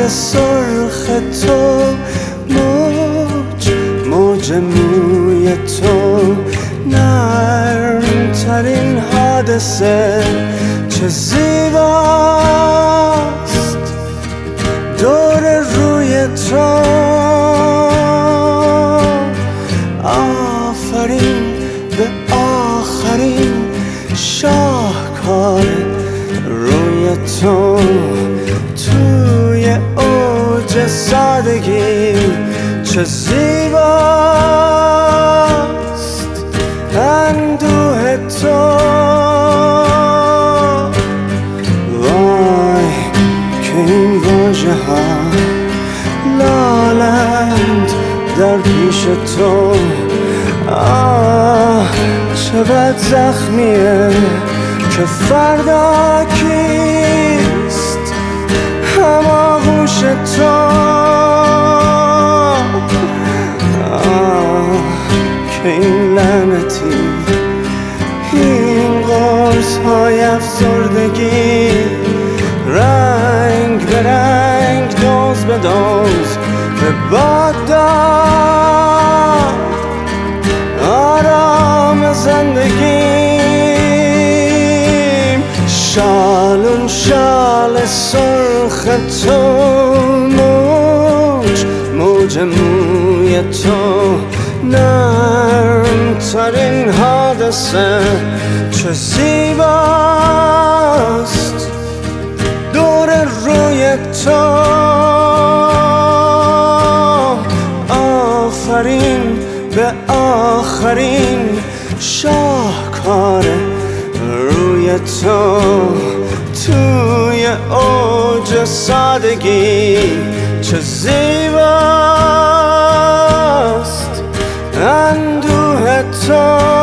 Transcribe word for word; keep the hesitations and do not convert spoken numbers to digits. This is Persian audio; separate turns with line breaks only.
سرخ تو، موج موج موی تو، نرم ترین حادثه چه زیباست دور روی تو. آفرین به آخرین شاهکار روی تو، توی اوج سادگی چه زیباست اندوه تو. وای که این واژه ها لالند در پیش تو. آه چه بد زخمیه که فردا کیست هماغوش تو. آه که این لعنتی، این قرص های افسردگی، رنگ به رنگ دوز به دوز به باد داد آرام زندگیم. شالون شال سرخ تو، موج موج موی تو، نرم ترین حادثه چه زیباست دور روی تو. آفرین به آخرین شاهکار روی تو، توی اوج سادگی چه زیباست اندوه تو.